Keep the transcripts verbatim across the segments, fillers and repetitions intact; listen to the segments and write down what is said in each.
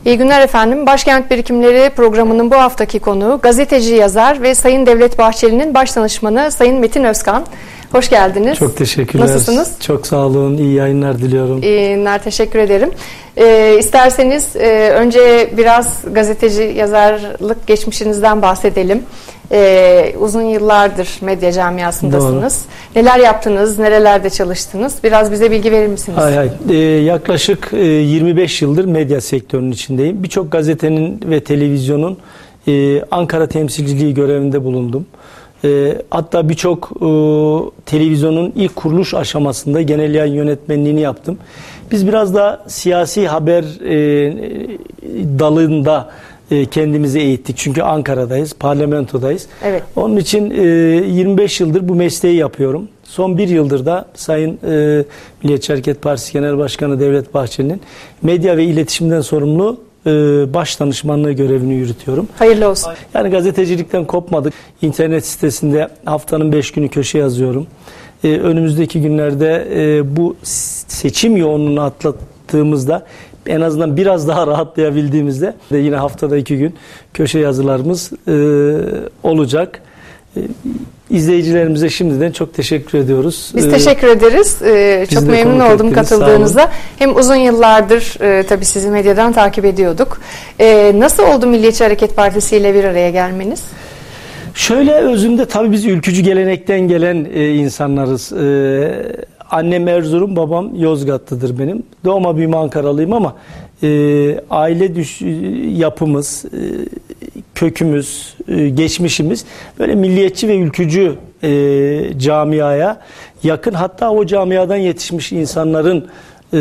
İyi günler efendim. Başkent Birikimleri programının bu haftaki konuğu gazeteci, yazar ve Sayın Devlet Bahçeli'nin başdanışmanı Sayın Metin Özkan. Hoş geldiniz. Çok teşekkürler. Nasılsınız? Çok sağ olun. İyi yayınlar diliyorum. İyi yayınlar. Teşekkür ederim. Ee, isterseniz e, önce biraz gazeteci, yazarlık geçmişinizden bahsedelim. Ee, uzun yıllardır medya camiasındasınız. Doğru. Neler yaptınız, nerelerde çalıştınız? Biraz bize bilgi verir misiniz? Hay hay. Ee, yaklaşık e, yirmi beş yıldır medya sektörünün içindeyim. Birçok gazetenin ve televizyonun e, Ankara temsilciliği görevinde bulundum. E, hatta birçok e, televizyonun ilk kuruluş aşamasında genel yayın yönetmenliğini yaptım. Biz biraz da siyasi haber e, dalında e, kendimizi eğittik. Çünkü Ankara'dayız, parlamentodayız. Evet. Onun için e, yirmi beş yıldır bu mesleği yapıyorum. Son bir yıldır da Sayın e, Milliyetçi Hareket Partisi Genel Başkanı Devlet Bahçeli'nin medya ve iletişimden sorumlu e, baş danışmanlığı görevini yürütüyorum. Hayırlı olsun. Yani gazetecilikten kopmadık. İnternet sitesinde haftanın beş günü köşe yazıyorum. Ee, önümüzdeki günlerde e, bu seçim yoğunluğunu atlattığımızda, en azından biraz daha rahatlayabildiğimizde de yine haftada iki gün köşe yazılarımız e, olacak. E, izleyicilerimize şimdiden çok teşekkür ediyoruz. Biz teşekkür ederiz. Ee, çok memnun oldum ettiniz, katıldığınıza. Hem uzun yıllardır e, tabii sizi medyadan takip ediyorduk. E, nasıl oldu Milliyetçi Hareket Partisi ile bir araya gelmeniz? Şöyle, özünde tabii biz ülkücü gelenekten gelen e, insanlarız. E, annem Erzurum, babam Yozgatlıdır benim. Doğma büyüme Ankaralıyım ama e, aile düş, yapımız, e, kökümüz, e, geçmişimiz böyle milliyetçi ve ülkücü e, camiaya yakın. Hatta o camiadan yetişmiş insanların e,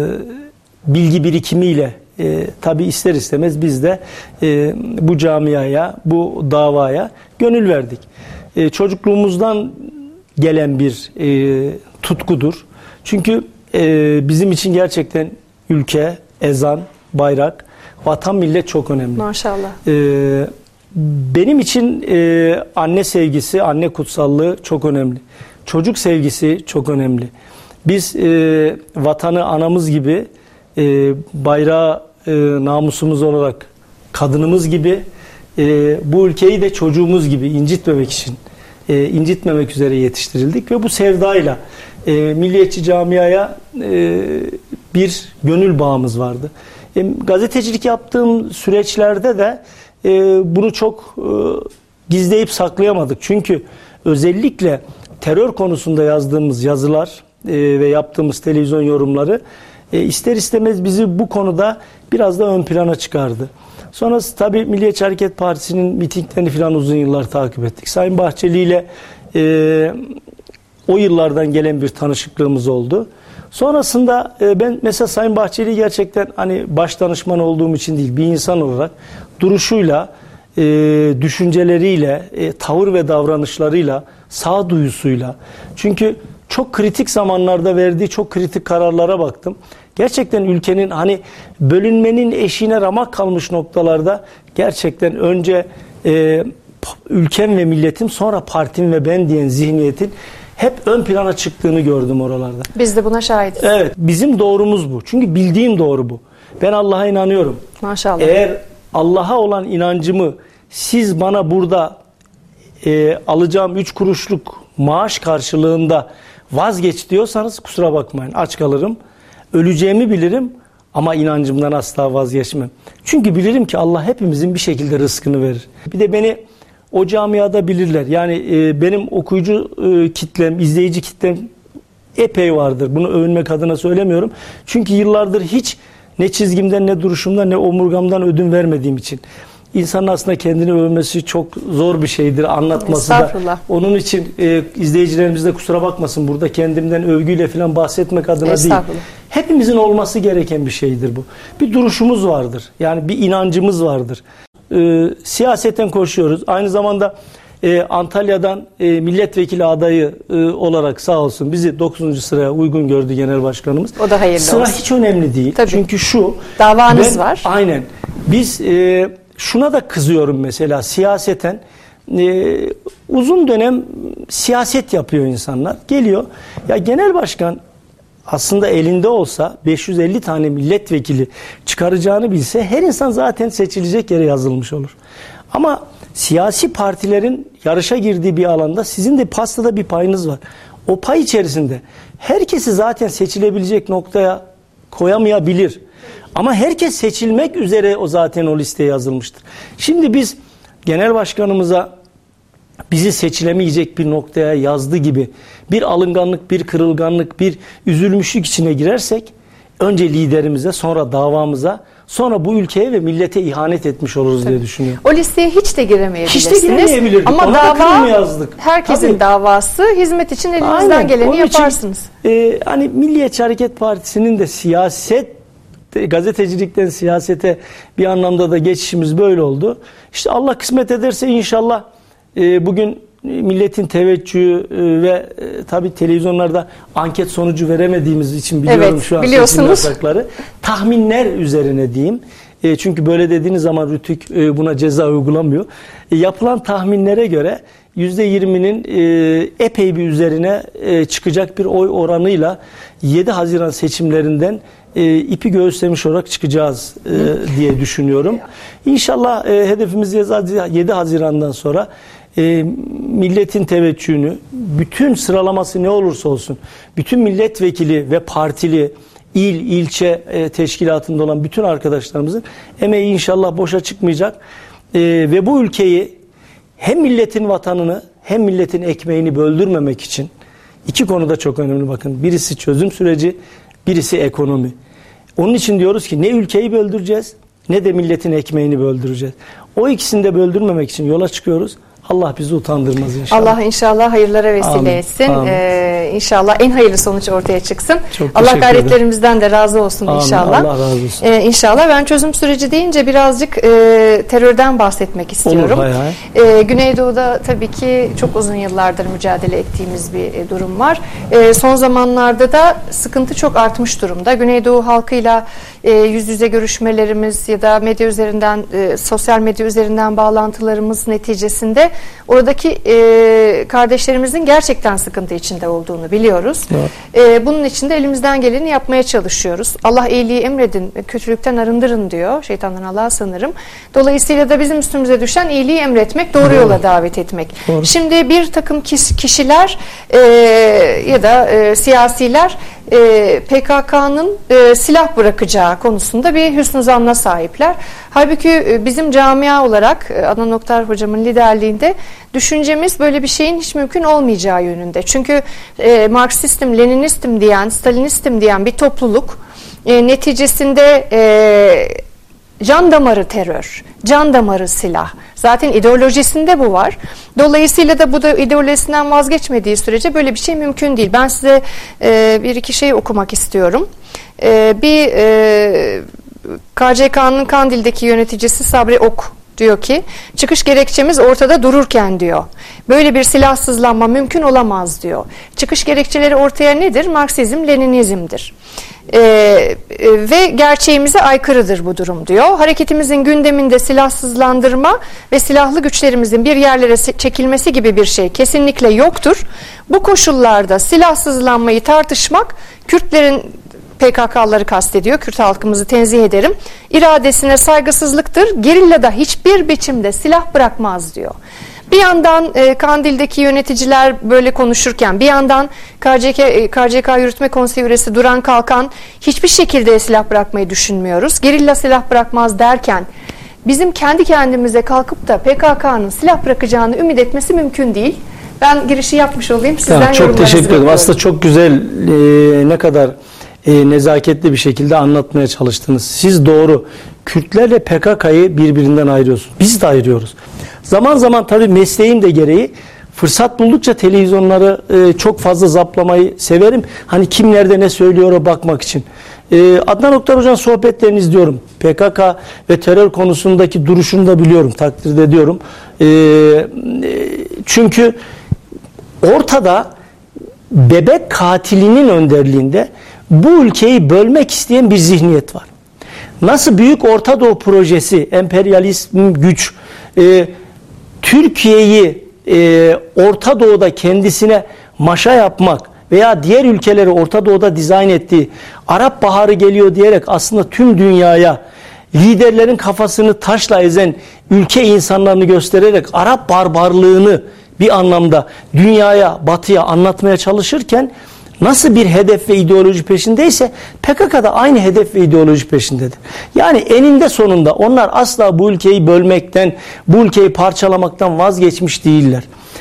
bilgi birikimiyle E, tabii ister istemez biz de e, bu camiaya, bu davaya gönül verdik. E, çocukluğumuzdan gelen bir e, tutkudur. Çünkü e, bizim için gerçekten ülke, ezan, bayrak, vatan, millet çok önemli. Maşallah. E, benim için e, anne sevgisi, anne kutsallığı çok önemli. Çocuk sevgisi çok önemli. Biz e, vatanı anamız gibi, E, bayrağı e, namusumuz olarak kadınımız gibi, e, bu ülkeyi de çocuğumuz gibi incitmemek için, e, incitmemek üzere yetiştirildik ve bu sevdayla e, milliyetçi camiaya e, bir gönül bağımız vardı. E, gazetecilik yaptığım süreçlerde de e, bunu çok e, gizleyip saklayamadık. Çünkü özellikle terör konusunda yazdığımız yazılar e, ve yaptığımız televizyon yorumları E, ister istemez bizi bu konuda biraz da ön plana çıkardı. Sonrası tabii Milliyetçi Hareket Partisi'nin mitinglerini falan uzun yıllar takip ettik. Sayın Bahçeli ile e, o yıllardan gelen bir tanışıklığımız oldu. Sonrasında e, ben mesela Sayın Bahçeli gerçekten hani baş danışman olduğum için değil, bir insan olarak duruşuyla, e, düşünceleriyle, e, tavır ve davranışlarıyla, sağduyusuyla, çünkü çok kritik zamanlarda verdiği çok kritik kararlara baktım. Gerçekten ülkenin hani bölünmenin eşiğine ramak kalmış noktalarda gerçekten önce e, ülkem ve milletim, sonra partim ve ben diyen zihniyetin hep ön plana çıktığını gördüm oralarda. Biz de buna şahidiz. Evet, bizim doğrumuz bu. Çünkü bildiğim doğru bu. Ben Allah'a inanıyorum. Maşallah. Eğer Allah'a olan inancımı siz bana burada e, alacağım üç kuruşluk maaş karşılığında vazgeç diyorsanız kusura bakmayın, aç kalırım. Öleceğimi bilirim ama inancımdan asla vazgeçmem. Çünkü bilirim ki Allah hepimizin bir şekilde rızkını verir. Bir de beni o camiada bilirler. Yani e, benim okuyucu e, kitlem, izleyici kitlem epey vardır. Bunu övünmek adına söylemiyorum. Çünkü yıllardır hiç ne çizgimden, ne duruşumdan, ne omurgamdan ödün vermediğim için. İnsanın aslında kendini övmesi çok zor bir şeydir, anlatması da. Onun için e, izleyicilerimiz de kusura bakmasın, burada kendimden övgüyle falan bahsetmek adına değil. Hepimizin olması gereken bir şeydir bu. Bir duruşumuz vardır. Yani bir inancımız vardır. E, siyaseten koşuyoruz. Aynı zamanda e, Antalya'dan e, milletvekili adayı e, olarak sağ olsun bizi dokuzuncu sıraya uygun gördü Genel Başkanımız. O da hayırlı Sıra olsun. hiç önemli değil. Tabii. Çünkü şu. Davanız ben, var. Aynen. Biz e, şuna da kızıyorum mesela siyaseten. E, uzun dönem siyaset yapıyor insanlar. Geliyor. Ya genel başkan aslında elinde olsa beş yüz elli tane milletvekili çıkaracağını bilse her insan zaten seçilecek yere yazılmış olur. Ama siyasi partilerin yarışa girdiği bir alanda sizin de pastada bir payınız var. O pay içerisinde herkesi zaten seçilebilecek noktaya koyamayabilir. Ama herkes seçilmek üzere o zaten o listeye yazılmıştır. Şimdi biz genel başkanımıza bizi seçilemeyecek bir noktaya yazdı gibi bir alınganlık, bir kırılganlık, bir üzülmüşlük içine girersek önce liderimize, sonra davamıza, sonra bu ülkeye ve millete ihanet etmiş oluruz Tabii. diye düşünüyorum. O listeye hiç de giremeyebilirsiniz. Hiç de giremeyebilirdik. Ama Ona dava yazdık. herkesin Tabii. davası, hizmet için elinizden Aynen. geleni Onun yaparsınız. Için, e, hani Milliyetçi Hareket Partisi'nin de siyaset, gazetecilikten siyasete bir anlamda da geçişimiz böyle oldu. İşte Allah kısmet ederse inşallah e, bugün milletin teveccühü e, ve e, tabii televizyonlarda anket sonucu veremediğimiz için biliyorum evet, şu an biliyorsunuz. seçim yasakları. Tahminler üzerine diyeyim. E, çünkü böyle dediğiniz zaman Rütük e, buna ceza uygulamıyor. E, yapılan tahminlere göre yüzde yirminin e, epey bir üzerine e, çıkacak bir oy oranıyla yedi Haziran seçimlerinden e, ipi göğüslemiş olarak çıkacağız e, diye düşünüyorum. İnşallah e, hedefimiz yedi Haziran'dan sonra e, milletin teveccühünü, bütün sıralaması ne olursa olsun, bütün milletvekili ve partili, il, ilçe e, teşkilatında olan bütün arkadaşlarımızın emeği inşallah boşa çıkmayacak. E, ve bu ülkeyi hem milletin vatanını hem milletin ekmeğini böldürmemek için iki konuda çok önemli bakın. Birisi çözüm süreci, birisi ekonomi. Onun için diyoruz ki ne ülkeyi böldüreceğiz ne de milletin ekmeğini böldüreceğiz. O ikisini de böldürmemek için yola çıkıyoruz. Allah bizi utandırmaz inşallah. Allah inşallah hayırlara vesile Amin. etsin. Amin. Ee, inşallah en hayırlı sonuç ortaya çıksın. Çok Allah gayretlerimizden de razı olsun Amin. inşallah. Allah razı olsun. Ee, inşallah ben çözüm süreci deyince birazcık e, terörden bahsetmek istiyorum. Olur, hay hay. Ee, Güneydoğu'da tabii ki çok uzun yıllardır mücadele ettiğimiz bir e, durum var. E, son zamanlarda da sıkıntı çok artmış durumda. Güneydoğu halkıyla e, yüz yüze görüşmelerimiz ya da medya üzerinden, e, sosyal medya üzerinden bağlantılarımız neticesinde oradaki e, kardeşlerimizin gerçekten sıkıntı içinde olduğunu biliyoruz. Evet. E, bunun için de elimizden geleni yapmaya çalışıyoruz. Allah iyiliği emredin, kötülükten arındırın diyor. Şeytandan Allah'a sanırım. Dolayısıyla da bizim üstümüze düşen iyiliği emretmek, doğru, doğru. yola davet etmek. Doğru. Şimdi bir takım kişiler e, ya da e, siyasiler e, P K K'nın e, silah bırakacağı konusunda bir hüsnü zanna sahipler. Halbuki e, bizim camia olarak e, Adnan Oktar hocamın liderliğinde düşüncemiz böyle bir şeyin hiç mümkün olmayacağı yönünde. Çünkü e, Marksistim, Leninistim diyen, Stalinistim diyen bir topluluk e, neticesinde e, can damarı terör, can damarı silah. Zaten ideolojisinde bu var. Dolayısıyla da bu da ideolojisinden vazgeçmediği sürece böyle bir şey mümkün değil. Ben size e, bir iki şey okumak istiyorum. E, bir e, K C K'nın Kandil'deki yöneticisi Sabri Ok diyor ki, çıkış gerekçemiz ortada dururken diyor, böyle bir silahsızlanma mümkün olamaz diyor. Çıkış gerekçeleri ortaya nedir? Marksizm, Leninizm'dir. Ee, ve gerçeğimize aykırıdır bu durum diyor. Hareketimizin gündeminde silahsızlandırma ve silahlı güçlerimizin bir yerlere çekilmesi gibi bir şey kesinlikle yoktur. Bu koşullarda silahsızlanmayı tartışmak Kürtlerin, P K K'ları kastediyor, Kürt halkımızı tenzih ederim, İradesine saygısızlıktır. Gerillada hiçbir biçimde silah bırakmaz diyor. Bir yandan e, Kandil'deki yöneticiler böyle konuşurken, bir yandan K C K, e, K C K Yürütme Konseyi üyesi Duran Kalkan hiçbir şekilde silah bırakmayı düşünmüyoruz, gerilla silah bırakmaz derken bizim kendi kendimize kalkıp da P K K'nın silah bırakacağını ümit etmesi mümkün değil. Ben girişi yapmış olayım. Sizden ya, çok teşekkür ederim. Aslında çok güzel, e, ne kadar e, nezaketli bir şekilde anlatmaya çalıştınız. Siz doğru. Kürtlerle P K K'yı birbirinden ayırıyorsunuz. Biz de ayırıyoruz. Zaman zaman tabii mesleğim de gereği fırsat buldukça televizyonları e, çok fazla zaplamayı severim. Hani kim nerede ne söylüyor bakmak için. E, Adnan Oktar Hoca'nın sohbetlerini izliyorum. P K K ve terör konusundaki duruşunu da biliyorum, takdir ediyorum. E, e, çünkü ortada bebek katilinin önderliğinde bu ülkeyi bölmek isteyen bir zihniyet var. Nasıl Büyük Orta Doğu Projesi, emperyalizm güç, e, Türkiye'yi e, Orta Doğu'da kendisine maşa yapmak veya diğer ülkeleri Orta Doğu'da dizayn ettiği Arap Baharı geliyor diyerek aslında tüm dünyaya liderlerin kafasını taşla ezen ülke insanlarını göstererek Arap barbarlığını bir anlamda dünyaya, batıya anlatmaya çalışırken nasıl bir hedef ve ideoloji peşindeyse P K K da aynı hedef ve ideoloji peşindedir. Yani eninde sonunda onlar asla bu ülkeyi bölmekten, bu ülkeyi parçalamaktan vazgeçmiş değiller.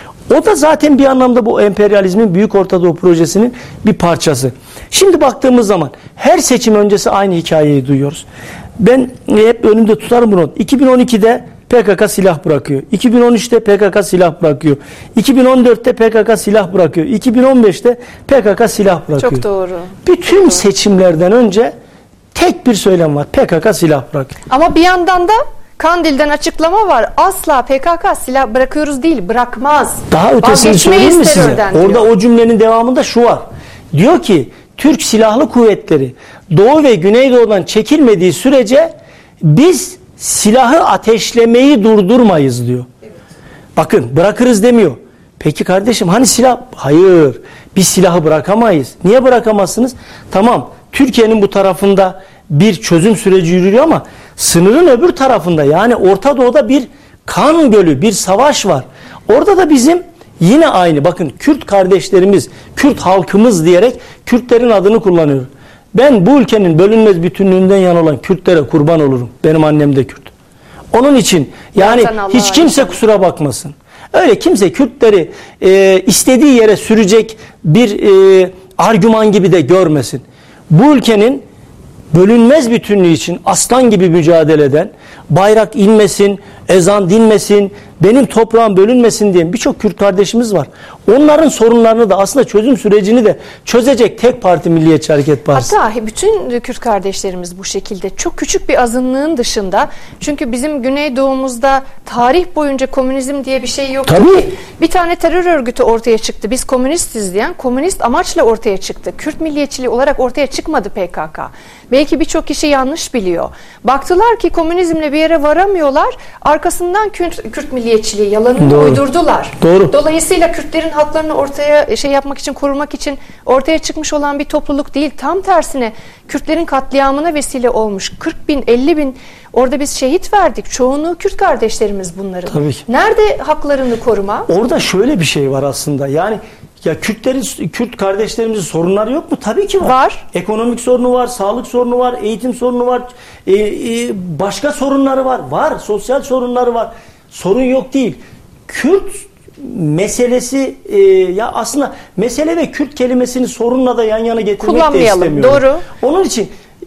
O da zaten bir anlamda bu emperyalizmin Büyük Orta Doğu Projesi'nin bir parçası. Şimdi baktığımız zaman her seçim öncesi aynı hikayeyi duyuyoruz. Ben hep önümde tutarım bunu. iki bin on ikide P K K silah bırakıyor. iki bin on üçte P K K silah bırakıyor. iki bin on dörtte P K K silah bırakıyor. iki bin on beşte P K K silah bırakıyor. Çok doğru. Bütün Çok doğru. seçimlerden önce tek bir söylem var. P K K silah bırakıyor. Ama bir yandan da Kandil'den açıklama var. Asla P K K silah bırakıyoruz değil, bırakmaz. Daha ötesini söyleyeyim mi size? Diyor. Orada o cümlenin devamında şu var. Diyor ki Türk Silahlı Kuvvetleri Doğu ve Güneydoğu'dan çekilmediği sürece biz silahı ateşlemeyi durdurmayız diyor. Evet. Bakın bırakırız demiyor. Peki kardeşim hani silah? Hayır. Biz silahı bırakamayız. Niye bırakamazsınız? Tamam. Türkiye'nin bu tarafında bir çözüm süreci yürüyor ama sınırın öbür tarafında yani Orta Doğu'da bir kan gölü, bir savaş var. Orada da bizim yine aynı. Bakın Kürt kardeşlerimiz, Kürt halkımız diyerek Kürtlerin adını kullanıyor. Ben bu ülkenin bölünmez bütünlüğünden yana olan Kürtlere kurban olurum. Benim annem de Kürt. Onun için yani hiç kimse kusura bakmasın. Öyle kimse Kürtleri e, istediği yere sürecek bir e, argüman gibi de görmesin. Bu ülkenin bölünmez bütünlüğü için aslan gibi mücadele eden, bayrak inmesin, ezan dinmesin, benim toprağım bölünmesin diyen birçok Kürt kardeşimiz var. Onların sorunlarını da aslında çözüm sürecini de çözecek tek parti Milliyetçi Hareket Partisi. Hatta bütün Kürt kardeşlerimiz bu şekilde çok küçük bir azınlığın dışında, çünkü bizim Güneydoğumuzda tarih boyunca komünizm diye bir şey yoktu. Tabii. Bir tane terör örgütü ortaya çıktı. Biz komünistiz diyen, komünist amaçla ortaya çıktı. Kürt milliyetçiliği olarak ortaya çıkmadı P K K. Belki birçok kişi yanlış biliyor. Baktılar ki komünizmle bir yere varamıyorlar. Arkasından Kürt, Kürt milliyetçiliği yalanını Doğru. uydurdular. Doğru. Dolayısıyla Kürtlerin haklarını ortaya şey yapmak için, korumak için ortaya çıkmış olan bir topluluk değil. Tam tersine Kürtlerin katliamına vesile olmuş. kırk bin, elli bin orada biz şehit verdik. Çoğunluğu Kürt kardeşlerimiz bunların. Tabii ki. Nerede haklarını koruma? Orada şöyle bir şey var aslında. Yani ya Kürtlerin, Kürt kardeşlerimizin sorunları yok mu? Tabii ki var. Var. Ekonomik sorunu var, sağlık sorunu var, eğitim sorunu var, e, e, başka sorunları var. Var, sosyal sorunları var. Sorun yok değil. Kürt meselesi e, ya aslında mesele ve Kürt kelimesini sorunla da yan yana getirmek de istemiyorum. Doğru. Onun için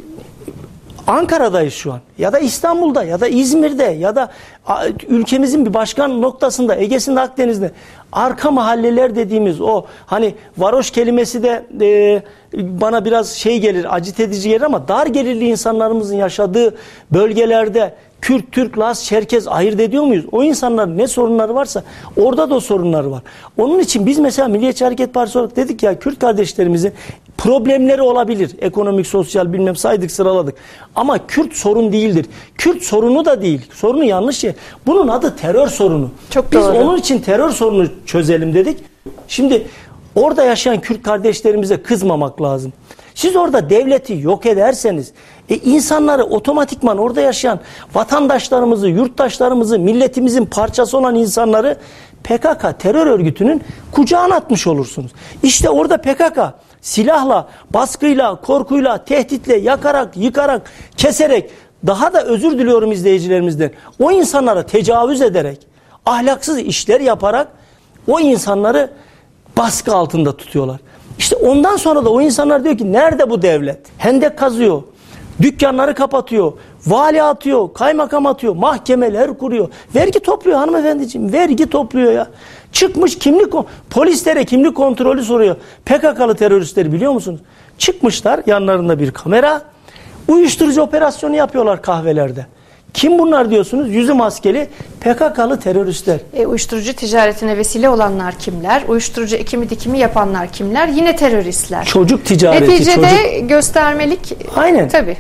Ankara'dayız şu an ya da İstanbul'da ya da İzmir'de ya da ülkemizin bir başka noktasında, Ege'sinde, Akdeniz'de arka mahalleler dediğimiz o hani varoş kelimesi de e, bana biraz şey gelir, acit edici gelir ama dar gelirli insanlarımızın yaşadığı bölgelerde Kürt, Türk, Laz, Çerkez ayırt ediyor muyuz? O insanların ne sorunları varsa orada da o sorunları var. Onun için biz mesela Milliyetçi Hareket Partisi olarak dedik ya Kürt kardeşlerimizin problemleri olabilir. Ekonomik, sosyal bilmem saydık, sıraladık. Ama Kürt sorun değildir. Kürt sorunu da değil. Sorunu yanlış şey. Bunun adı terör sorunu. Çok biz doğru. onun için terör sorunu çözelim dedik. Şimdi orada yaşayan Kürt kardeşlerimize kızmamak lazım. Siz orada devleti yok ederseniz e, insanları otomatikman orada yaşayan vatandaşlarımızı, yurttaşlarımızı, milletimizin parçası olan insanları P K K terör örgütünün kucağına atmış olursunuz. İşte orada P K K silahla, baskıyla, korkuyla, tehditle, yakarak, yıkarak, keserek, daha da özür diliyorum izleyicilerimizden, o insanlara tecavüz ederek, ahlaksız işler yaparak o insanları baskı altında tutuyorlar. İşte ondan sonra da o insanlar diyor ki nerede bu devlet? Hendek kazıyor, dükkanları kapatıyor, vali atıyor, kaymakam atıyor, mahkemeler kuruyor. Vergi topluyor hanımefendiciğim, vergi topluyor ya. Çıkmış kimlik, polislere kimlik kontrolü soruyor. P K K'lı teröristleri biliyor musunuz? Çıkmışlar, yanlarında bir kamera, uyuşturucu operasyonu yapıyorlar kahvelerde. Kim bunlar diyorsunuz? Yüzü maskeli P K K'lı teröristler. E, uyuşturucu ticaretine vesile olanlar kimler? Uyuşturucu ekimi dikimi yapanlar kimler? Yine teröristler. Çocuk ticareti. Neticede çocuk... göstermelik. Aynen. Tabii.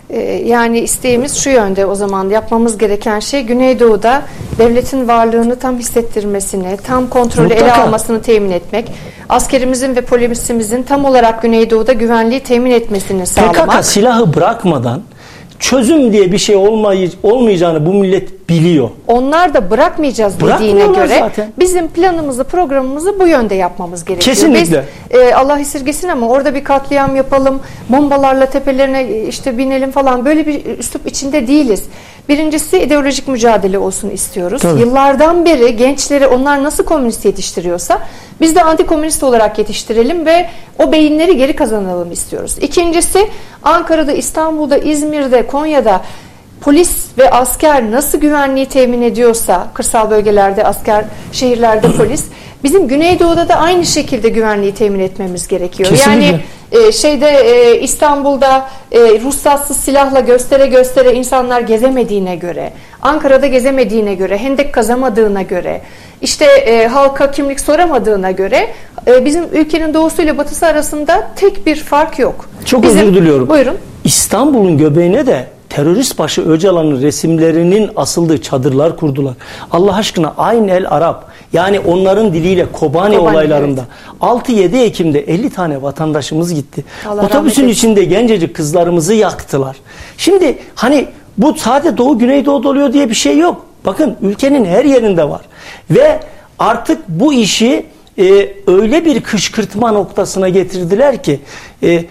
Yani isteğimiz şu yönde, o zaman yapmamız gereken şey Güneydoğu'da devletin varlığını tam hissettirmesini, tam kontrolü Mutlaka. ele almasını temin etmek, askerimizin ve polisimizin tam olarak Güneydoğu'da güvenliği temin etmesini sağlamak. P K K silahı bırakmadan çözüm diye bir şey olmay olmayacağını bu millet biliyor. Onlar da bırakmayacağız dediğine göre zaten. Bizim planımızı, programımızı bu yönde yapmamız gerekiyor. Kesinlikle. Biz e, Allah esirgesin ama orada bir katliam yapalım, bombalarla tepelerine işte binelim falan, böyle bir üslup içinde değiliz. Birincisi ideolojik mücadele olsun istiyoruz. Tabii. Yıllardan beri gençleri onlar nasıl komünist yetiştiriyorsa biz de antikomünist olarak yetiştirelim ve o beyinleri geri kazanalım istiyoruz. İkincisi, Ankara'da, İstanbul'da, İzmir'de, Konya'da polis ve asker nasıl güvenliği temin ediyorsa, kırsal bölgelerde asker, şehirlerde polis, bizim Güneydoğu'da da aynı şekilde güvenliği temin etmemiz gerekiyor. Kesinlikle. Yani e, şeyde e, İstanbul'da e, ruhsatsız silahla göstere göstere insanlar gezemediğine göre, Ankara'da gezemediğine göre, hendek kazamadığına göre, işte e, halka kimlik soramadığına göre e, bizim ülkenin doğusuyla batısı arasında tek bir fark yok. Çok bizim, özür diliyorum. Buyurun. İstanbul'un göbeğine de terörist başı Öcalan'ın resimlerinin asıldığı çadırlar kurdular. Allah aşkına Ayn el Arap, yani onların diliyle Kobani, Kobani olaylarında evet. altı yedi Ekim'de elli tane vatandaşımız gitti. Allah Otobüsün içinde gencecik kızlarımızı yaktılar. Şimdi hani bu sadece Doğu Güneydoğu'da oluyor diye bir şey yok. Bakın ülkenin her yerinde var. Ve artık bu işi e, öyle bir kışkırtma noktasına getirdiler ki e,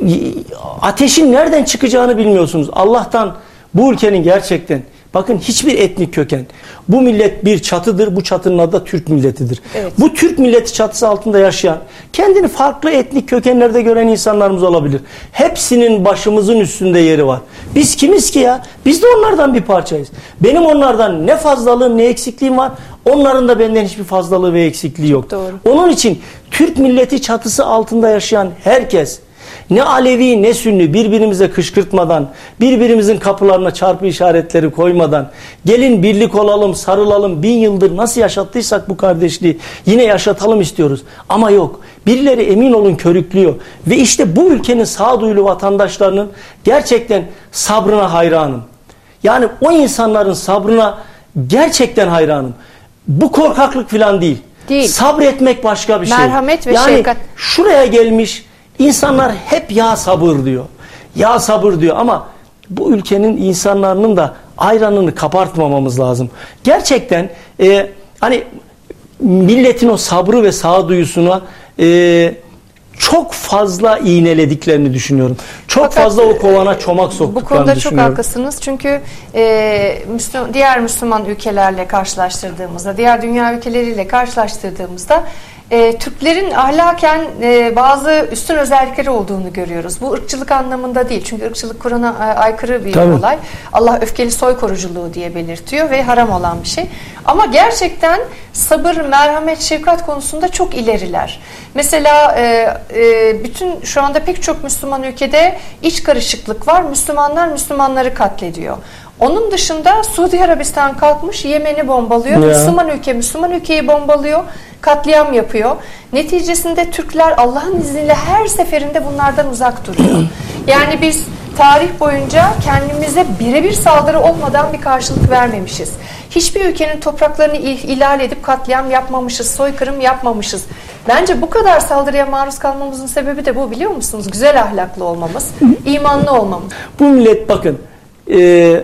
ateşin nereden çıkacağını bilmiyorsunuz. Allah'tan bu ülkenin gerçekten, bakın, hiçbir etnik köken. Bu millet bir çatıdır. Bu çatının adı da Türk milletidir. Evet. Bu Türk milleti çatısı altında yaşayan, kendini farklı etnik kökenlerde gören insanlarımız olabilir. Hepsinin başımızın üstünde yeri var. Biz kimiz ki ya? Biz de onlardan bir parçayız. Benim onlardan ne fazlalığım ne eksikliğim var. Onların da benden hiçbir fazlalığı ve eksikliği yok. Doğru. Onun için Türk milleti çatısı altında yaşayan herkes, ne Alevi ne Sünni, birbirimize kışkırtmadan, birbirimizin kapılarına çarpı işaretleri koymadan, gelin birlik olalım, sarılalım, bin yıldır nasıl yaşattıysak bu kardeşliği yine yaşatalım istiyoruz. Ama yok, birileri emin olun körüklüyor. Ve işte bu ülkenin sağduyulu vatandaşlarının gerçekten sabrına hayranım. Yani o insanların sabrına gerçekten hayranım. Bu korkaklık falan değil. Değil. Sabretmek başka bir şey. Merhamet ve yani şefkat. Şuraya gelmiş insanlar hep ya sabır diyor. Ya sabır diyor ama bu ülkenin insanların da ayranını kabartmamamız lazım. Gerçekten e, hani milletin o sabrı ve sağduyusuna e, çok fazla iğnelediklerini düşünüyorum. Çok Fakat, fazla o kovana çomak soktuklarını bu konuda düşünüyorum. çok haklısınız. Çünkü e, Müslüman, diğer Müslüman ülkelerle karşılaştırdığımızda, diğer dünya ülkeleriyle karşılaştırdığımızda E, Türklerin ahlaken e, bazı üstün özellikleri olduğunu görüyoruz. Bu ırkçılık anlamında değil. Çünkü ırkçılık Kur'an'a e, aykırı bir Tabii. olay. Allah öfkeli soykoruculuğu diye belirtiyor ve haram olan bir şey. Ama gerçekten sabır, merhamet, şefkat konusunda çok ileriler. Mesela e, e, bütün şu anda pek çok Müslüman ülkede iç karışıklık var. Müslümanlar Müslümanları katlediyor. Onun dışında Suudi Arabistan kalkmış Yemen'i bombalıyor. Ya. Müslüman ülke Müslüman ülkeyi bombalıyor. Katliam yapıyor. Neticesinde Türkler Allah'ın izniyle her seferinde bunlardan uzak duruyor. Yani biz tarih boyunca kendimize birebir saldırı olmadan bir karşılık vermemişiz. Hiçbir ülkenin topraklarını ihlal edip katliam yapmamışız, soykırım yapmamışız. Bence bu kadar saldırıya maruz kalmamızın sebebi de bu, biliyor musunuz? Güzel ahlaklı olmamız, imanlı olmamız. Bu millet, bakın, e,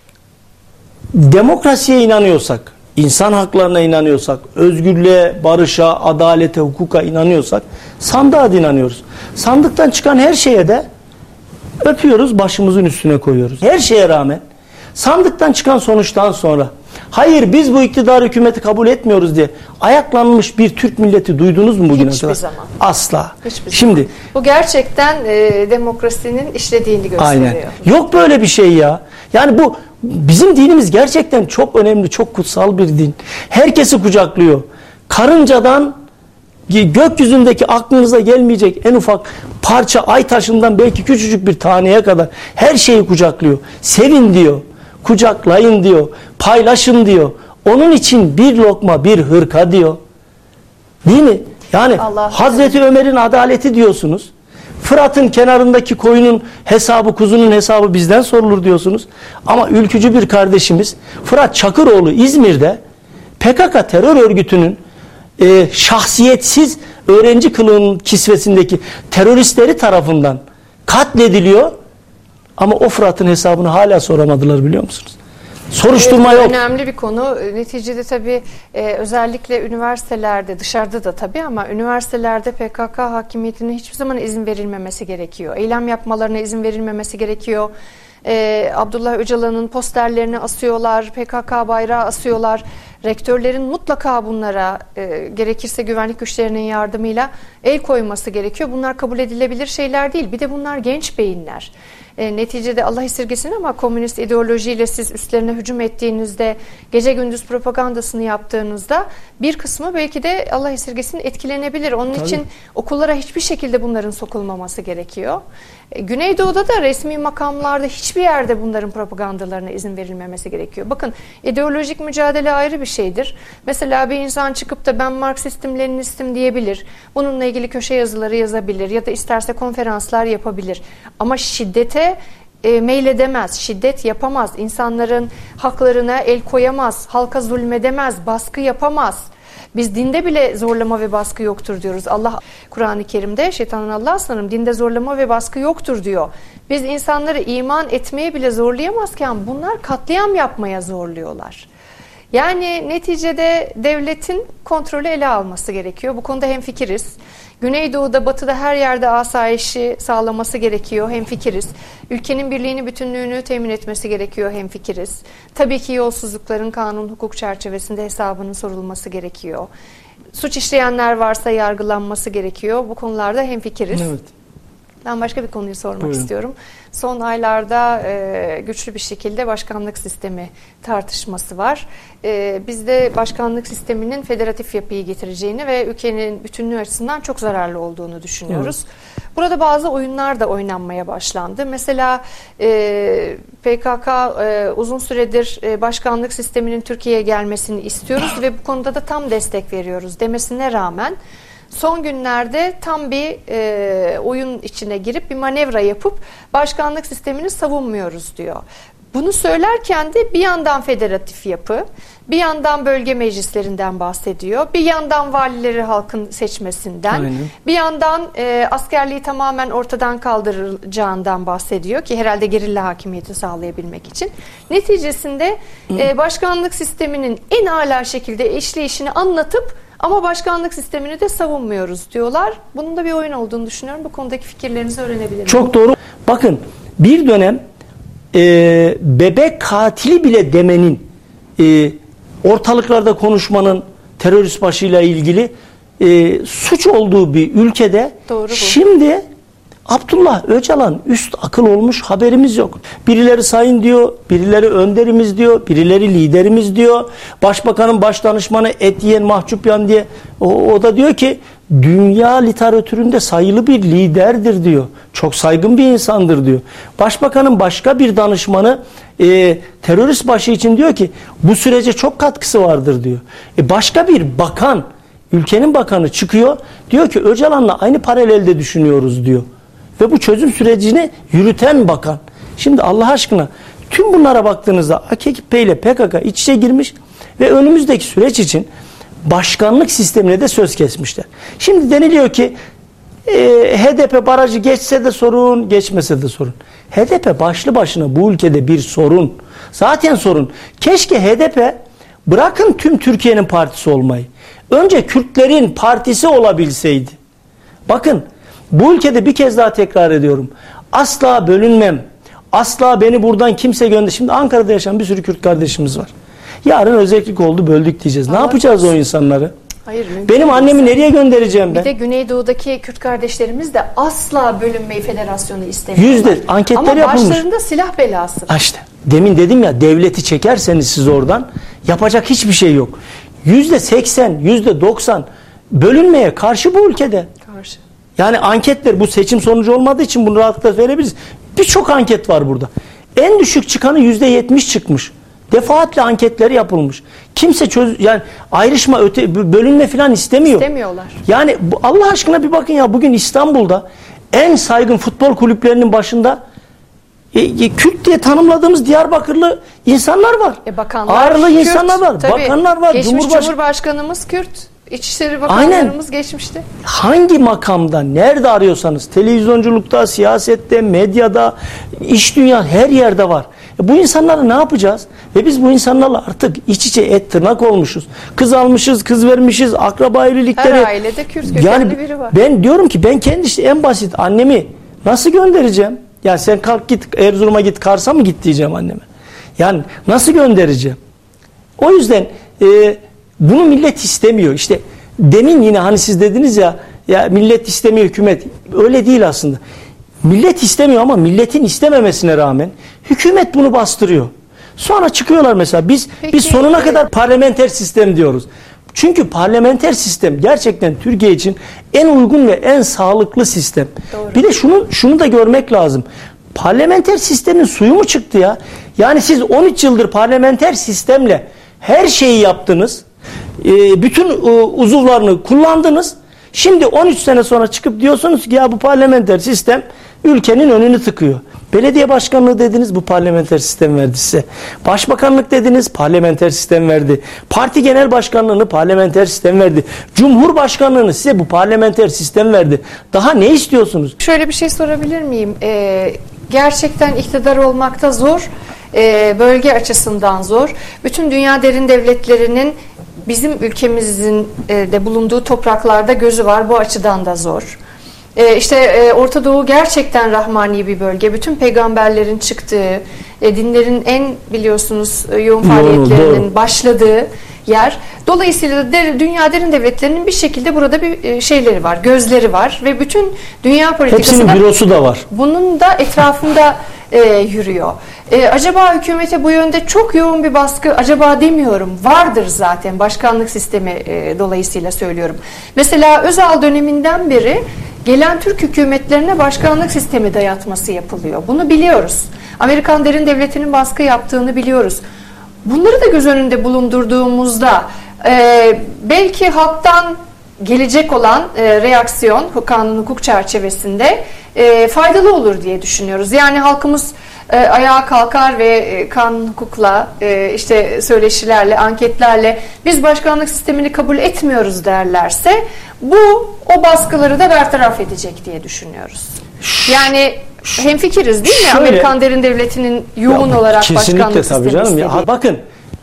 demokrasiye inanıyorsak, İnsan haklarına inanıyorsak, özgürlüğe, barışa, adalete, hukuka inanıyorsak sandığa da inanıyoruz. Sandıktan çıkan her şeye de öpüyoruz, başımızın üstüne koyuyoruz. Her şeye rağmen sandıktan çıkan sonuçtan sonra hayır biz bu iktidar hükümeti kabul etmiyoruz diye ayaklanmış bir Türk milleti duydunuz mu bugüne Hiçbir kadar? zaman. Asla. Hiçbir Şimdi zaman. Bu gerçekten e, demokrasinin işlediğini gösteriyor. Aynen. Yok böyle bir şey ya. Yani bu, bizim dinimiz gerçekten çok önemli, çok kutsal bir din. Herkesi kucaklıyor. Karıncadan gökyüzündeki aklınıza gelmeyecek en ufak parça ay taşından belki küçücük bir taneye kadar her şeyi kucaklıyor. Sevin diyor, kucaklayın diyor, paylaşın diyor. Onun için bir lokma, bir hırka diyor. Değil mi? Yani Allah Hazreti Ömer'in adaleti diyorsunuz. Fırat'ın kenarındaki koyunun hesabı, kuzunun hesabı bizden sorulur diyorsunuz. Ama ülkücü bir kardeşimiz Fırat Çakıroğlu İzmir'de P K K terör örgütünün e, şahsiyetsiz öğrenci kılığının kisvesindeki teröristleri tarafından katlediliyor. Ama o Fırat'ın hesabını hala soramadılar, biliyor musunuz? Soruşturma evet, yok. Önemli bir konu. Neticede tabii e, özellikle üniversitelerde, dışarıda da tabii ama üniversitelerde P K K hakimiyetine hiçbir zaman izin verilmemesi gerekiyor. Eylem yapmalarına izin verilmemesi gerekiyor. Ee, Abdullah Öcalan'ın posterlerini asıyorlar, P K K bayrağı asıyorlar. Rektörlerin mutlaka bunlara e, gerekirse güvenlik güçlerinin yardımıyla el koyması gerekiyor. Bunlar kabul edilebilir şeyler değil. Bir de bunlar genç beyinler. E, neticede Allah esirgesin ama komünist ideolojiyle siz üstlerine hücum ettiğinizde, gece gündüz propagandasını yaptığınızda bir kısmı belki de Allah esirgesin etkilenebilir. Onun Tabii. için okullara hiçbir şekilde bunların sokulmaması gerekiyor. E, Güneydoğu'da da resmi makamlarda hiçbir yerde bunların propagandalarına izin verilmemesi gerekiyor. Bakın, ideolojik mücadele ayrı bir şeydir. Mesela bir insan çıkıp da ben Marksistim, Leninistim diyebilir. Bununla ilgili köşe yazıları yazabilir ya da isterse konferanslar yapabilir. Ama şiddete E, meyledemez, şiddet yapamaz, insanların haklarına el koyamaz, halka zulmedemez, baskı yapamaz. Biz dinde bile zorlama ve baskı yoktur diyoruz. Allah Kur'an-ı Kerim'de, şeytanın Allah'a sanırım, dinde zorlama ve baskı yoktur diyor. Biz insanları iman etmeye bile zorlayamazken bunlar katliam yapmaya zorluyorlar. Yani neticede devletin kontrolü ele alması gerekiyor. Bu konuda hemfikiriz. Güneydoğu'da, batıda her yerde asayişi sağlaması gerekiyor. Hemfikiriz. Ülkenin birliğini, bütünlüğünü temin etmesi gerekiyor. Hemfikiriz. Tabii ki yolsuzlukların kanun, hukuk çerçevesinde hesabının sorulması gerekiyor. Suç işleyenler varsa yargılanması gerekiyor. Bu konularda hemfikiriz. Evet. Ben başka bir konuyu sormak Buyurun. istiyorum. Son aylarda e, güçlü bir şekilde başkanlık sistemi tartışması var. E, bizde başkanlık sisteminin federatif yapıyı getireceğini ve ülkenin bütünlüğü açısından çok zararlı olduğunu düşünüyoruz. Evet. Burada bazı oyunlar da oynanmaya başlandı. Mesela e, P K K e, uzun süredir e, başkanlık sisteminin Türkiye'ye gelmesini istiyoruz ve bu konuda da tam destek veriyoruz demesine rağmen son günlerde tam bir e, oyun içine girip bir manevra yapıp başkanlık sistemini savunmuyoruz diyor. Bunu söylerken de bir yandan federatif yapı, bir yandan bölge meclislerinden bahsediyor, bir yandan valileri halkın seçmesinden, aynen, bir yandan e, askerliği tamamen ortadan kaldırılacağından bahsediyor ki herhalde gerilla hakimiyeti sağlayabilmek için. Neticesinde e, başkanlık sisteminin en âlâ şekilde işleyişini anlatıp ama başkanlık sistemini de savunmuyoruz diyorlar. Bunun da bir oyun olduğunu düşünüyorum. Bu konudaki fikirlerinizi öğrenebilirim. Çok doğru. Bakın, bir dönem e, bebek katili bile demenin, e, ortalıklarda konuşmanın terörist başıyla ilgili e, suç olduğu bir ülkede doğru bu. Şimdi Abdullah Öcalan üst akıl olmuş, haberimiz yok. Birileri sayın diyor, birileri önderimiz diyor, birileri liderimiz diyor. Başbakanın baş danışmanı et yiyen mahcup yan diye. O, o da diyor ki dünya literatüründe sayılı bir liderdir diyor. Çok saygın bir insandır diyor. Başbakanın başka bir danışmanı e, terörist başı için diyor ki bu sürece çok katkısı vardır diyor. E, başka bir bakan, ülkenin bakanı çıkıyor, diyor ki Öcalan'la aynı paralelde düşünüyoruz diyor. Ve bu çözüm sürecini yürüten bakan. Şimdi Allah aşkına tüm bunlara baktığınızda A K P ile P K K iç içe girmiş ve önümüzdeki süreç için başkanlık sistemine de söz kesmişler. Şimdi deniliyor ki e, H D P barajı geçse de sorun, geçmese de sorun. H D P başlı başına bu ülkede bir sorun. Zaten sorun. Keşke H D P bırakın tüm Türkiye'nin partisi olmayı, önce Kürtlerin partisi olabilseydi. Bakın, bu ülkede bir kez daha tekrar ediyorum. Asla bölünmem. Asla beni buradan kimse gönder. Şimdi Ankara'da yaşayan bir sürü Kürt kardeşimiz var. Yarın özellik oldu, böldük diyeceğiz. Allah ne yapacağız olsun o insanları? Hayır, benim annemi insan. Nereye göndereceğim ben? Bir de Güneydoğu'daki Kürt kardeşlerimiz de asla bölünmeyi, federasyonu istemiyorlar. Yüzde anketler ama yapılmış. Ama başlarında silah belası var. İşte demin dedim ya, devleti çekerseniz siz oradan yapacak hiçbir şey yok. Yüzde seksen, yüzde doksan bölünmeye karşı bu ülkede. Karşı. Yani anketler, bu seçim sonucu olmadığı için bunu rahatlıkla verebiliriz. Birçok anket var burada. En düşük çıkanı yüzde yetmiş çıkmış. Defaatle anketleri yapılmış. Kimse çöz, yani ayrışma, öte, bölünme falan istemiyor. İstemiyorlar. Yani Allah aşkına bir bakın ya, bugün İstanbul'da en saygın futbol kulüplerinin başında e, e, Kürt diye tanımladığımız Diyarbakırlı insanlar var. E, bakanlar Ağrılı Kürt, insanlar var. Tabii. Bakanlar var. Geçmiş Cumhurbaş... Cumhurbaşkanımız Kürt. İçişleri Bakanlarımız Aynen. geçmişti. Hangi makamda, nerede arıyorsanız, televizyonculukta, siyasette, medyada, iş dünya her yerde var. E bu insanları ne yapacağız? Ve biz bu insanlarla artık iç içe et tırnak olmuşuz. Kız almışız, kız vermişiz, akraba evlilikleri. Her ailede Kürt kökenli yani biri var. Ben diyorum ki ben kendi işte en basit annemi nasıl göndereceğim? Ya sen kalk git Erzurum'a git, Kars'a mı git diyeceğim anneme. Yani nasıl göndereceğim? O yüzden e, bunu millet istemiyor. İşte demin yine hani siz dediniz ya, ya millet istemiyor, hükümet. Öyle değil aslında. Millet istemiyor ama milletin istememesine rağmen hükümet bunu bastırıyor. Sonra çıkıyorlar mesela biz Peki, biz sonuna e... kadar parlamenter sistem diyoruz. Çünkü parlamenter sistem gerçekten Türkiye için en uygun ve en sağlıklı sistem. Doğru. Bir de şunu şunu da görmek lazım. Parlamenter sistemin suyu mu çıktı ya? Yani siz on üç yıldır parlamenter sistemle her şeyi yaptınız. Bütün uzuvlarını kullandınız. Şimdi on üç sene sonra çıkıp diyorsunuz ki ya bu parlamenter sistem ülkenin önünü tıkıyor. Belediye başkanlığı dediniz, bu parlamenter sistem verdi size. Başbakanlık dediniz, parlamenter sistem verdi. Parti genel başkanlığını parlamenter sistem verdi. Cumhurbaşkanlığını size bu parlamenter sistem verdi. Daha ne istiyorsunuz? Şöyle bir şey sorabilir miyim? Ee, gerçekten iktidar olmakta zor. Ee, bölge açısından zor. Bütün dünya derin devletlerinin bizim ülkemizin de bulunduğu topraklarda gözü var. Bu açıdan da zor. Ee, işte e, Orta Doğu gerçekten rahmani bir bölge. Bütün peygamberlerin çıktığı, e, dinlerin en biliyorsunuz e, yoğun faaliyetlerinin doğru, başladığı yer. Dolayısıyla de, dünya derin devletlerinin bir şekilde burada bir e, şeyleri var, gözleri var ve bütün dünya politikası hepsinin da, bürosu da var. Bunun da etrafında e, yürüyor. E, acaba hükümete bu yönde çok yoğun bir baskı, acaba demiyorum, vardır zaten başkanlık sistemi e, dolayısıyla söylüyorum. Mesela Özal döneminden beri gelen Türk hükümetlerine başkanlık sistemi dayatması yapılıyor. Bunu biliyoruz. Amerikan derin devletinin baskı yaptığını biliyoruz. Bunları da göz önünde bulundurduğumuzda e, belki halktan gelecek olan e, reaksiyon kanun hukuk çerçevesinde e, faydalı olur diye düşünüyoruz. Yani halkımız e, ayağa kalkar ve e, kanun hukukla, e, işte söyleşilerle, anketlerle biz başkanlık sistemini kabul etmiyoruz derlerse bu o baskıları da bertaraf edecek diye düşünüyoruz. Yani hemfikiriz değil mi? Şöyle, Amerikan derin devletinin yoğun ya, olarak başkanlık sistemi canım ya. Bakın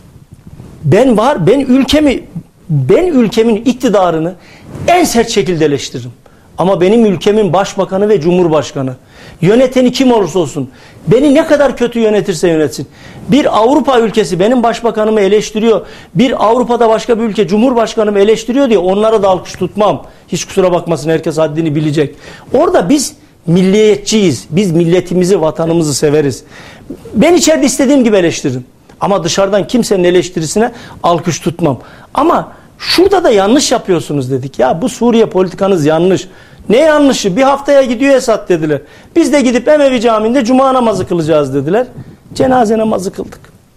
ben var ben ülkemi ben ülkemin iktidarını en sert şekilde eleştiririm. Ama benim ülkemin başbakanı ve cumhurbaşkanı, yöneteni kim olursa olsun, beni ne kadar kötü yönetirse yönetsin. Bir Avrupa ülkesi benim başbakanımı eleştiriyor, bir Avrupa'da başka bir ülke cumhurbaşkanımı eleştiriyor diye onlara da alkış tutmam. Hiç kusura bakmasın, herkes haddini bilecek. Orada biz milliyetçiyiz. Biz milletimizi, vatanımızı severiz. Ben içeride istediğim gibi eleştiririm. Ama dışarıdan kimsenin eleştirisine alkış tutmam. Ama şurada da yanlış yapıyorsunuz dedik. Ya bu Suriye politikanız yanlış. Ne yanlışı? Bir haftaya gidiyor Esad dediler. Biz de gidip Emevi Camii'nde cuma namazı kılacağız dediler. Cenaze namazı kıldık.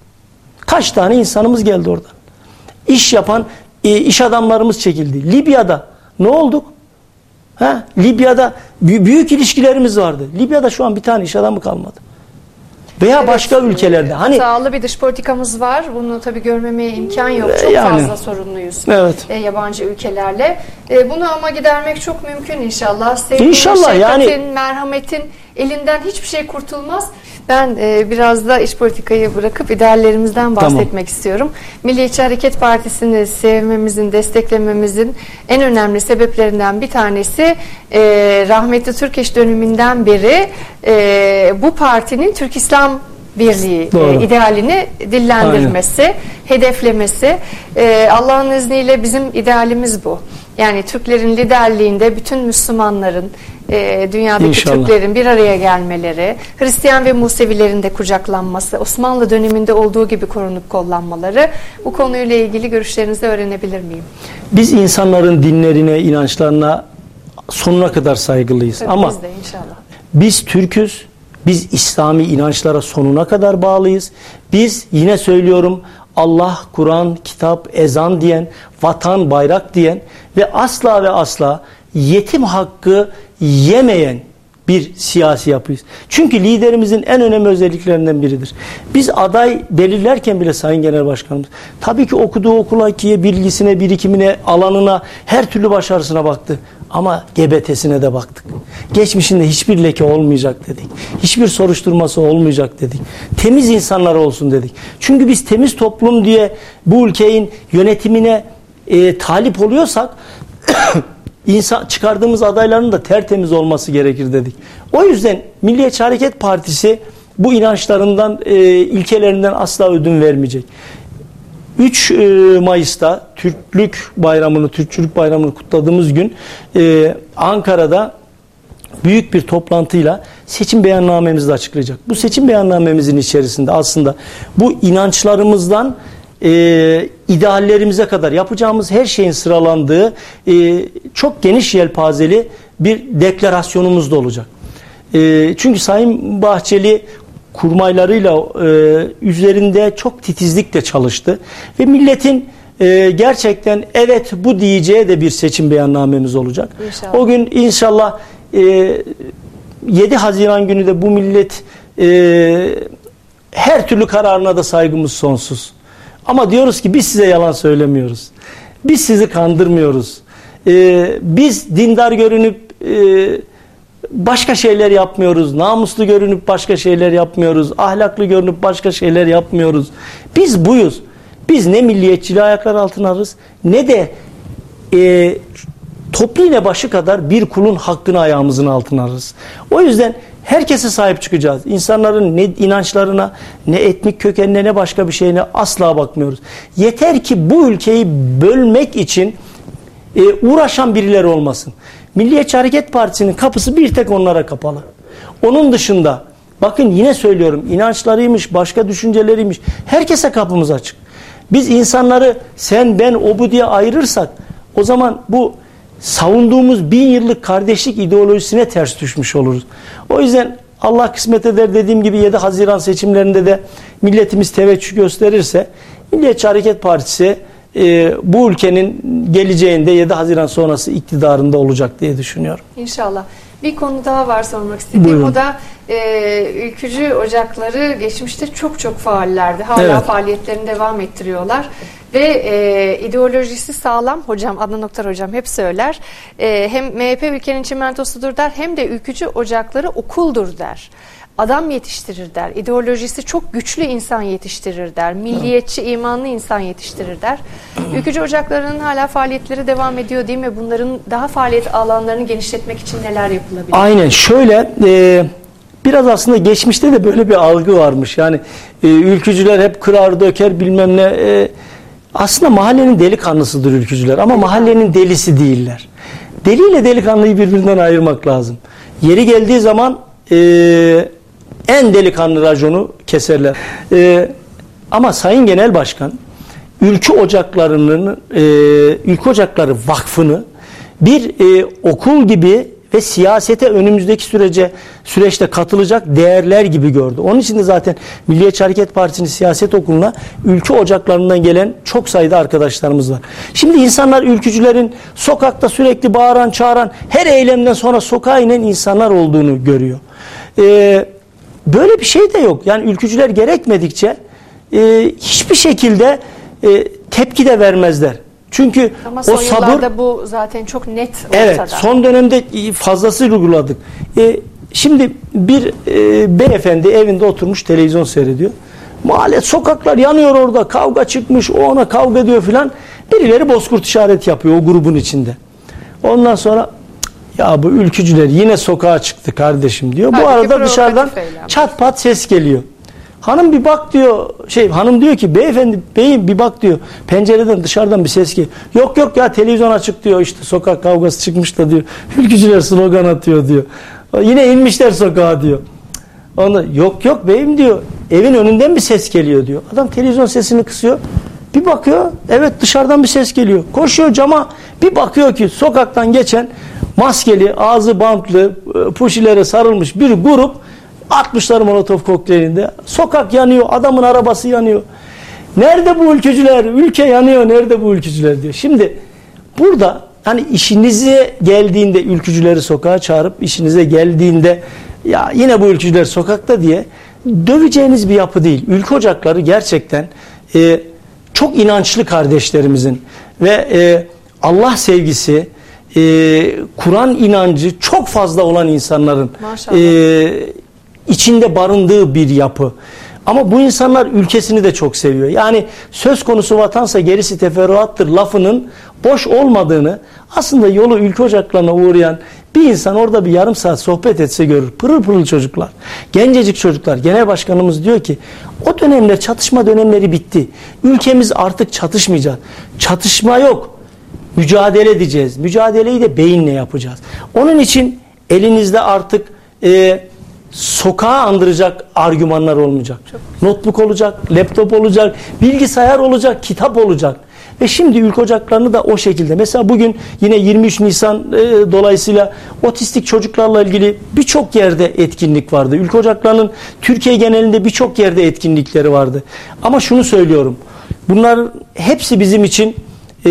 Kaç tane insanımız geldi oradan. İş yapan iş adamlarımız çekildi. Libya'da ne olduk? Ha? Libya'da büyük ilişkilerimiz vardı. Libya'da şu an bir tane iş adamı kalmadı. Veya evet, başka ülkelerde. Hani sağlı bir dış politikamız var. Bunu tabii görmemeye imkan yok. Çok yani, fazla sorunluyuz. Evet. E, yabancı ülkelerle. E, bunu ama gidermek çok mümkün inşallah. Sevginin, İnşallah şefkatin, yani. merhametin elinden hiçbir şey kurtulmaz. Ben e, biraz da iç politikayı bırakıp ideallerimizden bahsetmek tamam. istiyorum. Milliyetçi Hareket Partisi'ni sevmemizin, desteklememizin en önemli sebeplerinden bir tanesi e, rahmetli Türkeş döneminden beri e, bu partinin Türk İslam Birliği e, idealini dillendirmesi, aynen, hedeflemesi. E, Allah'ın izniyle bizim idealimiz bu. Yani Türklerin liderliğinde bütün Müslümanların, e, dünyadaki İnşallah. Türklerin bir araya gelmeleri, Hristiyan ve Musevilerin de kucaklanması, Osmanlı döneminde olduğu gibi korunup kollanmaları, bu konuyla ilgili görüşlerinizi öğrenebilir miyim? Biz insanların dinlerine, inançlarına sonuna kadar saygılıyız. Tabii ama biz de inşallah. Biz Türk'üz. Biz İslami inançlara sonuna kadar bağlıyız. Biz yine söylüyorum Allah, Kur'an, kitap, ezan diyen, vatan, bayrak diyen ve asla ve asla yetim hakkı yemeyen bir siyasi yapıyız. Çünkü liderimizin en önemli özelliklerinden biridir. Biz aday belirlerken bile Sayın Genel Başkanımız tabii ki okuduğu okula, ki bilgisine, birikimine, alanına, her türlü başarısına baktı. Ama G B T'sine de baktık. Geçmişinde hiçbir leke olmayacak dedik. Hiçbir soruşturması olmayacak dedik. Temiz insanlar olsun dedik. Çünkü biz temiz toplum diye bu ülkenin yönetimine e, talip oluyorsak İnsan, çıkardığımız adayların da tertemiz olması gerekir dedik. O yüzden Milliyetçi Hareket Partisi bu inançlarından, e, ilkelerinden asla ödün vermeyecek. üç Mayıs'ta Türklük Bayramı'nı, Türkçülük Bayramı'nı kutladığımız gün e, Ankara'da büyük bir toplantıyla seçim beyannamemizi de açıklayacak. Bu seçim beyannamemizin içerisinde aslında bu inançlarımızdan e, ideallerimize kadar yapacağımız her şeyin sıralandığı e, çok geniş yelpazeli bir deklarasyonumuz da olacak. E, çünkü Sayın Bahçeli kurmaylarıyla e, üzerinde çok titizlikle çalıştı ve milletin e, gerçekten evet bu diyeceği de bir seçim beyannamemiz olacak. İnşallah. O gün inşallah e, yedi Haziran günü de bu millet e, her türlü kararına da saygımız sonsuz. Ama diyoruz ki biz size yalan söylemiyoruz. Biz sizi kandırmıyoruz. E, biz dindar görünüp e, başka şeyler yapmıyoruz. Namuslu görünüp başka şeyler yapmıyoruz. Ahlaklı görünüp başka şeyler yapmıyoruz. Biz buyuz. Biz ne milliyetçiliği ayaklar altına alırız, ne de e, toplu iğne başı kadar bir kulun hakkını ayağımızın altına alırız. O yüzden herkese sahip çıkacağız. İnsanların ne inançlarına, ne etnik kökenine, ne başka bir şeyine asla bakmıyoruz. Yeter ki bu ülkeyi bölmek için e, uğraşan birileri olmasın. Milliyetçi Hareket Partisi'nin kapısı bir tek onlara kapalı. Onun dışında bakın yine söylüyorum, inançlarıymış, başka düşünceleriymiş, herkese kapımız açık. Biz insanları sen, ben, o, bu diye ayırırsak o zaman bu savunduğumuz bin yıllık kardeşlik ideolojisine ters düşmüş oluruz. O yüzden Allah kısmet eder, dediğim gibi yedi Haziran seçimlerinde de milletimiz teveccüh gösterirse Milliyetçi Hareket Partisi e, bu ülkenin geleceğinde yedi Haziran sonrası iktidarında olacak diye düşünüyorum. İnşallah. Bir konu daha var sormak istediğim. Buyurun. O da e, ülkücü ocakları geçmişte çok çok faallerdi. Hala evet. Faaliyetlerini devam ettiriyorlar. Ve e, ideolojisi sağlam, hocam Adnan Oktar hocam hep söyler. E, hem M H P ülkenin çimentosudur der, hem de ülkücü ocakları okuldur der. Adam yetiştirir der. İdeolojisi çok güçlü insan yetiştirir der. Milliyetçi, imanlı insan yetiştirir der. Ülkücü ocaklarının hala faaliyetleri devam ediyor değil mi? Bunların daha faaliyet alanlarını genişletmek için neler yapılabilir? Aynen şöyle, e, biraz aslında geçmişte de böyle bir algı varmış. Yani e, ülkücüler hep kırar döker bilmem ne. E, aslında mahallenin delikanlısıdır ülkücüler ama mahallenin delisi değiller. Deliyle delikanlıyı birbirinden ayırmak lazım. Yeri geldiği zaman e, en delikanlı raconu keserler. Ee, ama Sayın Genel Başkan Ülkü Ocakları'nın e, Ülkü Ocakları Vakfı'nı bir e, okul gibi ve siyasete önümüzdeki sürece süreçte katılacak değerler gibi gördü. Onun için de zaten Milliyetçi Hareket Partisi'nin siyaset okuluna Ülkü Ocakları'ndan gelen çok sayıda arkadaşlarımız var. Şimdi insanlar ülkücülerin sokakta sürekli bağıran, çağıran, her eylemden sonra sokağa inen insanlar olduğunu görüyor. Ee, böyle bir şey de yok. Yani ülkücüler gerekmedikçe e, hiçbir şekilde e, tepki de vermezler. Çünkü ama son o sabır, yıllarda bu zaten çok net ortada. Evet, son dönemde fazlasıyla uyguladık. E, şimdi bir e, beyefendi evinde oturmuş televizyon seyrediyor. Mahalle, sokaklar yanıyor orada, kavga çıkmış, o ona kavga ediyor filan. Birileri bozkurt işareti yapıyor o grubun içinde. Ondan sonra ya bu ülkücüler yine sokağa çıktı kardeşim diyor. Bu Halbuki arada dışarıdan çat pat ses geliyor. Hanım bir bak diyor, şey hanım diyor ki beyefendi beyim bir bak diyor, pencereden dışarıdan bir ses geliyor. Yok yok ya televizyon açık diyor, işte sokak kavgası çıkmış da diyor. Ülkücüler slogan atıyor diyor. Yine inmişler sokağa diyor. Onda yok yok beyim diyor, evin önünden bir ses geliyor diyor. Adam televizyon sesini kısıyor. Bir bakıyor, evet dışarıdan bir ses geliyor. Koşuyor cama, bir bakıyor ki sokaktan geçen maskeli, ağzı bantlı, puşilere sarılmış bir grup atmışlar Molotov kokteylinde. Sokak yanıyor, adamın arabası yanıyor. Nerede bu ülkücüler? Ülke yanıyor, nerede bu ülkücüler diyor. Şimdi burada hani işinize geldiğinde ülkücüleri sokağa çağırıp işinize geldiğinde ya yine bu ülkücüler sokakta diye döveceğiniz bir yapı değil. Ülke ocakları gerçekten e, çok inançlı kardeşlerimizin ve e, Allah sevgisi, e, Kur'an inancı çok fazla olan insanların e, içinde barındığı bir yapı. Ama bu insanlar ülkesini de çok seviyor. Yani söz konusu vatansa gerisi teferruattır lafının boş olmadığını, aslında yolu ülke ocaklarına uğrayan bir insan orada bir yarım saat sohbet etse görür. Pırıl pırıl çocuklar, gencecik çocuklar. Genel başkanımız diyor ki o dönemler, çatışma dönemleri bitti. Ülkemiz artık çatışmayacak. Çatışma yok. Mücadele edeceğiz. Mücadeleyi de beyinle yapacağız. Onun için elinizde artık e, sokağa andıracak argümanlar olmayacak. Notebook olacak, laptop olacak, bilgisayar olacak, kitap olacak. Ve şimdi ülke ocaklarını da o şekilde. Mesela bugün yine yirmi üç Nisan e, dolayısıyla otistik çocuklarla ilgili birçok yerde etkinlik vardı. Ülke ocaklarının Türkiye genelinde birçok yerde etkinlikleri vardı. Ama şunu söylüyorum. Bunlar hepsi bizim için e,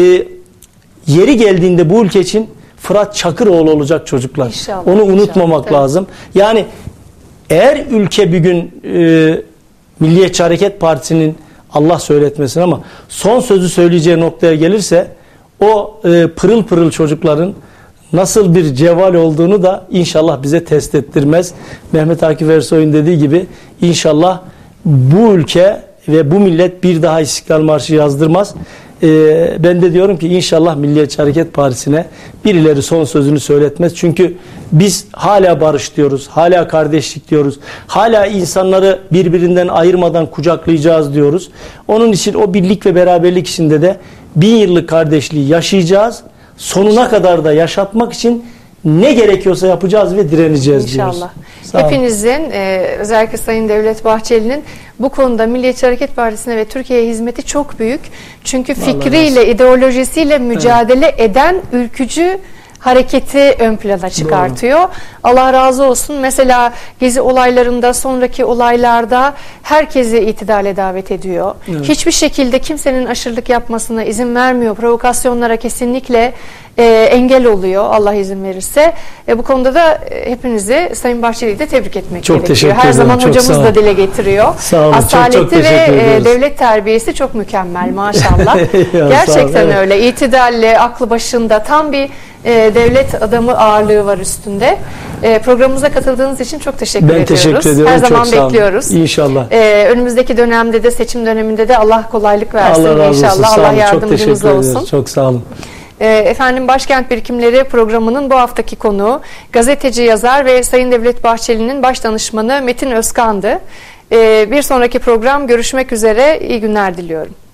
yeri geldiğinde bu ülke için Fırat Çakıroğlu olacak çocuklar. İnşallah, onu unutmamak inşallah, lazım. Evet. Yani eğer ülke bir gün e, Milliyetçi Hareket Partisi'nin, Allah söyletmesin ama son sözü söyleyeceği noktaya gelirse o e, pırıl pırıl çocukların nasıl bir cevval olduğunu da inşallah bize test ettirmez. Mehmet Akif Ersoy'un dediği gibi inşallah bu ülke ve bu millet bir daha İstiklal Marşı yazdırmaz. Ee, ben de diyorum ki inşallah Milliyetçi Hareket Partisi'ne birileri son sözünü söyletmez. Çünkü biz hala barış diyoruz, hala kardeşlik diyoruz, hala insanları birbirinden ayırmadan kucaklayacağız diyoruz. Onun için o birlik ve beraberlik içinde de bin yıllık kardeşliği yaşayacağız. Sonuna kadar da yaşatmak için ne gerekiyorsa yapacağız ve direneceğiz İnşallah. diyoruz. Hepinizin e, özellikle Sayın Devlet Bahçeli'nin bu konuda Milliyetçi Hareket Partisi'ne ve Türkiye'ye hizmeti çok büyük. Çünkü fikriyle, Vallahi ideolojisiyle mücadele evet. eden ülkücü hareketi ön plana çıkartıyor. Doğru. Allah razı olsun. Mesela Gezi olaylarında, sonraki olaylarda herkesi itidale davet ediyor. Evet. Hiçbir şekilde kimsenin aşırılık yapmasına izin vermiyor. Provokasyonlara kesinlikle e, engel oluyor Allah izin verirse. E, bu konuda da e, hepinizi Sayın Bahçeli'yi de tebrik etmek çok gerekiyor. Her ederim. zaman çok hocamız da dile getiriyor. Sağ olun. Asaleti çok, çok ve e, devlet terbiyesi çok mükemmel maşallah. ya, Gerçekten evet. öyle. İtidalli, aklı başında, tam bir e, devlet adamı ağırlığı var üstünde. E, programımıza katıldığınız için çok teşekkür ben ediyoruz. Teşekkür ediyorum. Her zaman çok bekliyoruz. İnşallah. E, önümüzdeki dönemde de, seçim döneminde de Allah kolaylık versin Allah razı inşallah. Olsun. Allah yardımcımız olsun. Çok sağ olun. E, efendim Başkent Birikimleri programının bu haftaki konuğu gazeteci, yazar ve Sayın Devlet Bahçeli'nin baş danışmanı Metin Özkan'dı. E, bir sonraki program görüşmek üzere. İyi günler diliyorum.